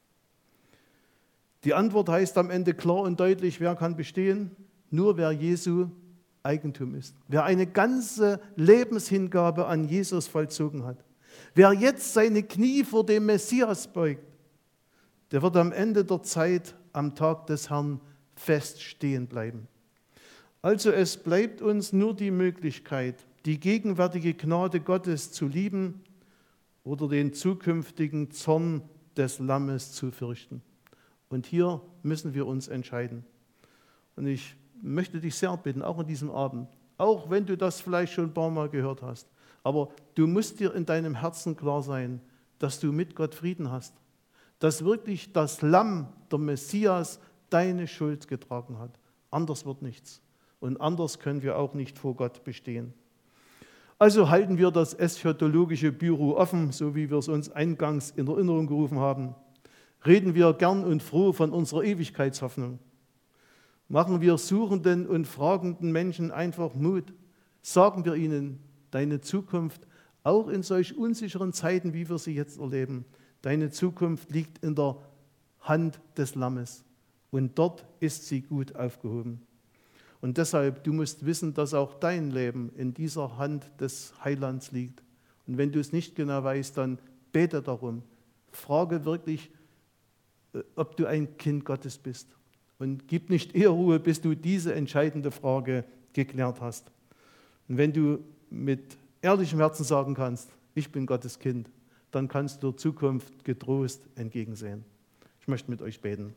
Die Antwort heißt am Ende klar und deutlich, wer kann bestehen? Nur wer Jesu Eigentum ist. Wer eine ganze Lebenshingabe an Jesus vollzogen hat. Wer jetzt seine Knie vor dem Messias beugt, der wird am Ende der Zeit, am Tag des Herrn, fest stehen bleiben. Also es bleibt uns nur die Möglichkeit, die gegenwärtige Gnade Gottes zu lieben oder den zukünftigen Zorn des Lammes zu fürchten. Und hier müssen wir uns entscheiden. Und ich möchte dich sehr bitten, auch an diesem Abend, auch wenn du das vielleicht schon ein paar Mal gehört hast, aber du musst dir in deinem Herzen klar sein, dass du mit Gott Frieden hast, dass wirklich das Lamm, der Messias, deine Schuld getragen hat. Anders wird nichts. Und anders können wir auch nicht vor Gott bestehen. Also halten wir das eschatologische Büro offen, so wie wir es uns eingangs in Erinnerung gerufen haben. Reden wir gern und froh von unserer Ewigkeitshoffnung. Machen wir suchenden und fragenden Menschen einfach Mut. Sagen wir ihnen, deine Zukunft, auch in solch unsicheren Zeiten, wie wir sie jetzt erleben, deine Zukunft liegt in der Hand des Lammes und dort ist sie gut aufgehoben. Und deshalb, du musst wissen, dass auch dein Leben in dieser Hand des Heilands liegt. Und wenn du es nicht genau weißt, dann bete darum. Frage wirklich, ob du ein Kind Gottes bist. Und gib nicht eher Ruhe, bis du diese entscheidende Frage geklärt hast. Und wenn du mit ehrlichem Herzen sagen kannst, ich bin Gottes Kind, dann kannst du der Zukunft getrost entgegensehen. Ich möchte mit euch beten.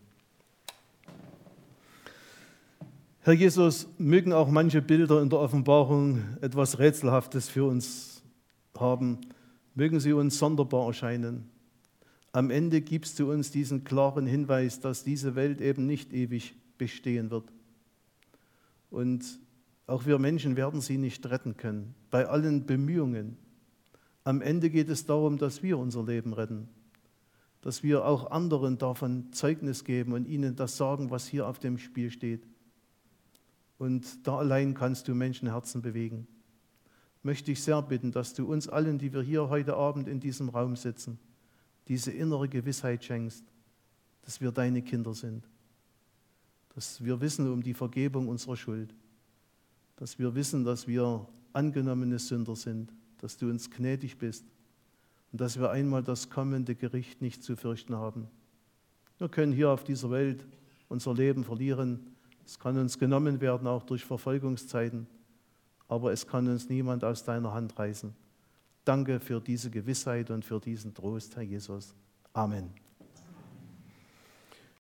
Herr Jesus, mögen auch manche Bilder in der Offenbarung etwas Rätselhaftes für uns haben. Mögen sie uns sonderbar erscheinen. Am Ende gibst du uns diesen klaren Hinweis, dass diese Welt eben nicht ewig bestehen wird. Und auch wir Menschen werden sie nicht retten können, bei allen Bemühungen. Am Ende geht es darum, dass wir unser Leben retten, dass wir auch anderen davon Zeugnis geben und ihnen das sagen, was hier auf dem Spiel steht. Und da allein kannst du Menschenherzen bewegen. Möchte ich sehr bitten, dass du uns allen, die wir hier heute Abend in diesem Raum sitzen, diese innere Gewissheit schenkst, dass wir deine Kinder sind, dass wir wissen um die Vergebung unserer Schuld, dass wir wissen, dass wir angenommene Sünder sind, dass du uns gnädig bist und dass wir einmal das kommende Gericht nicht zu fürchten haben. Wir können hier auf dieser Welt unser Leben verlieren, es kann uns genommen werden, auch durch Verfolgungszeiten, aber es kann uns niemand aus deiner Hand reißen. Danke für diese Gewissheit und für diesen Trost, Herr Jesus. Amen.